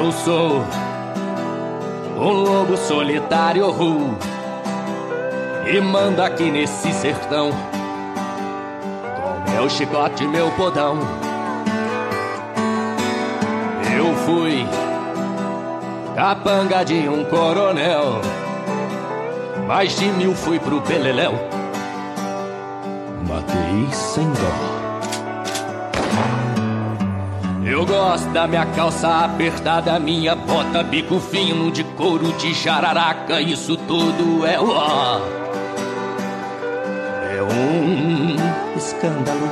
Eu sou um lobo solitário e mando aqui nesse sertão com meu chicote e meu podão. Eu fui capanga de um coronel, mais de 1000 fui pro beleléu, matei sem dó. Eu gosto da minha calça apertada, minha bota bico fino de couro de jararaca, isso tudo é ó. É um escândalo.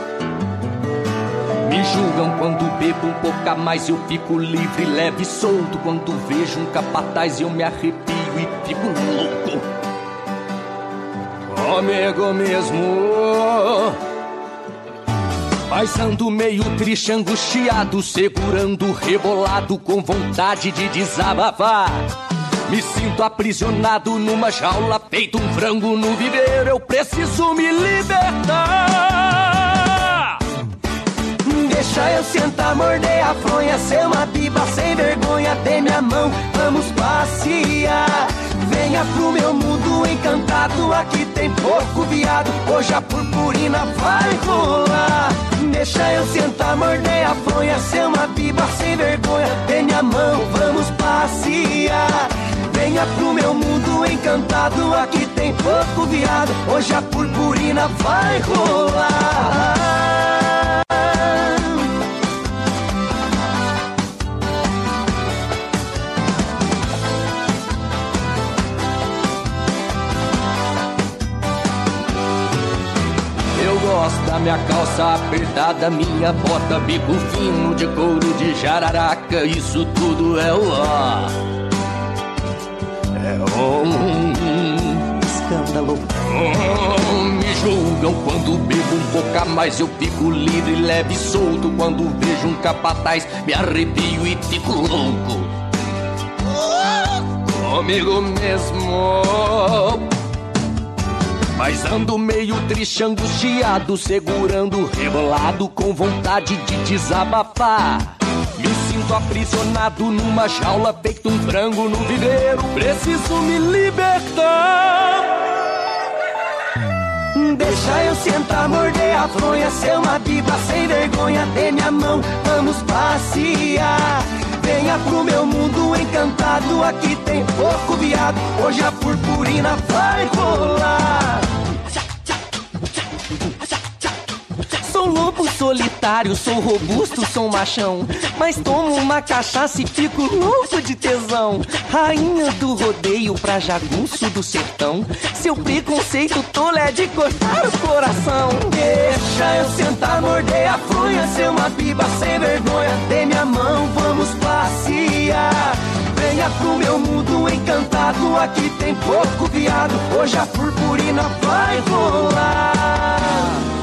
Me julgam quando bebo um pouco a mais, eu fico livre, leve e solto. Quando vejo um capataz eu me arrepio e fico louco. Comigo mesmo. Mas ando meio triste, angustiado, segurando rebolado, com vontade de desabafar. Me sinto aprisionado numa jaula, feito um frango no viveiro, eu preciso me libertar. Deixa eu sentar, morder a fronha, ser uma piba sem vergonha, dê minha mão, vamos passear. Venha pro meu mundo encantado, aqui tem pouco viado, hoje a purpurina vai rolar. Deixa eu sentar, morder a fronha, ser uma piba sem vergonha, dê minha mão, vamos passear. Venha pro meu mundo encantado, aqui tem pouco viado, hoje a purpurina vai rolar. Gosto da minha calça apertada, minha bota bico fino de couro de jararaca, isso tudo é ó. É um escândalo. Me julgam quando bebo um pouco a mais, eu fico livre, leve e solto. Quando vejo um capataz me arrepio e fico louco. Comigo mesmo. Mas ando meio triste, angustiado, segurando rebolado, com vontade de desabafar. Me sinto aprisionado numa jaula, feito um frango no viveiro, preciso me libertar. Deixa eu sentar, morder a fronha, ser uma piba sem vergonha, dê minha mão, vamos passear. Venha pro meu mundo encantado, aqui tem pouco viado, hoje a purpurina vai rolar. Sou lobo solitário, sou robusto, sou machão, mas tomo uma cachaça e fico louco de tesão. Rainha do rodeio pra jagunço do sertão, seu preconceito tolo é de cortar o coração. Deixa eu sentar, morder a fronha, ser uma piba sem vergonha, dê minha mão, vamos passear. Venha pro meu mundo encantado, aqui tem pouco viado, hoje a purpurina vai rolar.